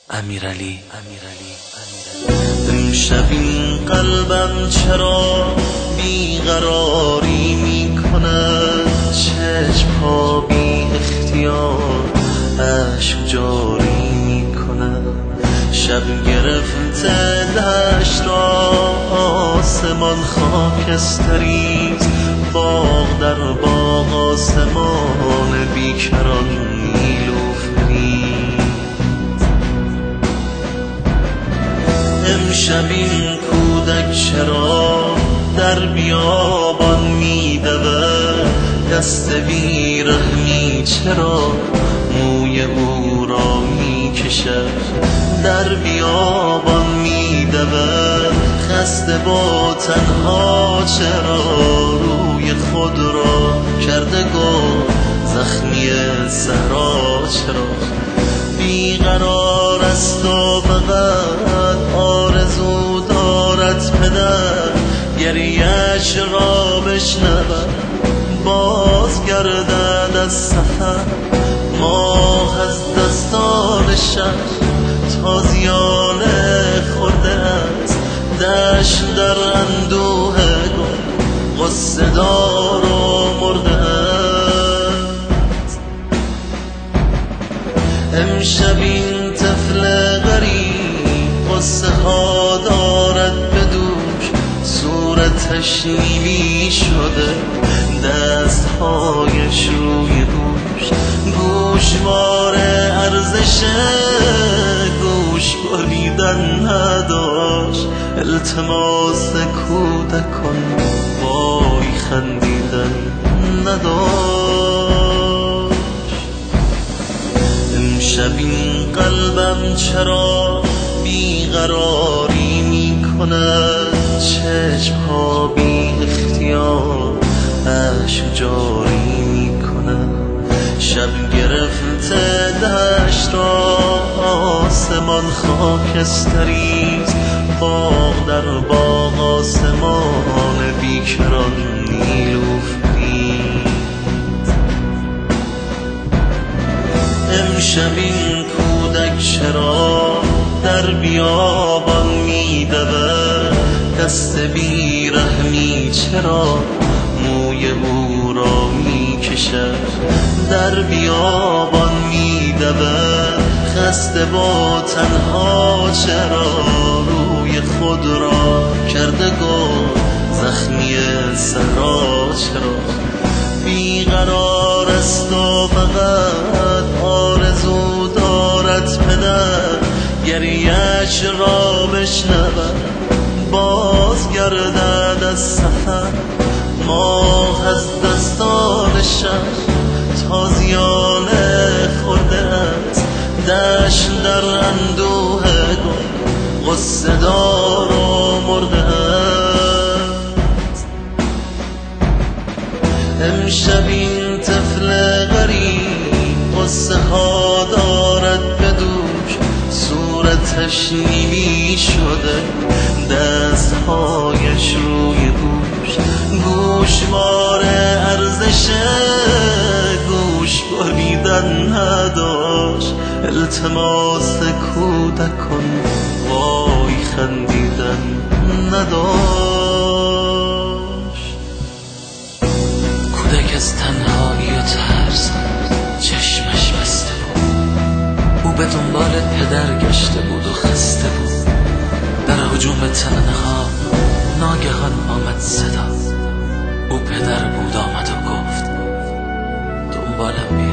امیرعلی. امشب این قلبم چرا بیقراری میکند، چشم‌ها بی اختیار اشک جاری میکند. شب گرفته دشت را آسمان خاکستریست، باغ در باغ آسمان بیکران نیلوفری. امشب این کودک چرا در بیابان میدود، دست بیرحمی چرا موی او را میکشد. در بیابان میدود خسته با تنها، چرا روی خود را کرده گم زخمی صحرا. چرا بیقرار است و فقط آرزو دارد پدر، گریه‌اش را بشنود باز گردد از سفر. ماه از دستان شب تازیانه خورده است، دشت در اندوه گل غصه دار و مرده است. امشب این طفل غریب غصه ها دارد به دوش، صورتش نیلی شده دستهایش روی گوش. گوشوار ارزش گوش بریدن نداشت، التماس کودکان وای خندیدن نداشت. امشب این قلبم چرا بیقراری میکند، چشم‌ها بی اختیار اشک جاری میکند. شب گرفته دشت را آسمان خاکستریست، باغ در باغ آسمان بیکران نیلوفری. امشب این کودک چرا در بیابان میدود، دست بیرحمی چرا موی او را میکشد. در بیابان میدود خسته با تنها، چرا روی خود را کرده گم زخمی صحرا. چرا بیقرار است و فقط آرزو دارد پدر، گریه‌اش را بشنود باز گردد از سفر. ماه از دستان شب تازیانه خورده است، دشت در اندوه گل غصه دار و مرده است. امشب این طفل غریب غصه ها دارد به دوش، صورتش نیلی شده دستهایش روی گوش. گوشوار ارزش گوش بریدن نداشت، التماس کودکان وای خندیدن نداشت. کودک از تنهایی و ترس چشمش بسته بود، او به دنبال پدر گشته بود و خسته بود. در هجوم تنها ناگهان آمد صدا، او پدر بود آمد و گفت دنبالم بیا.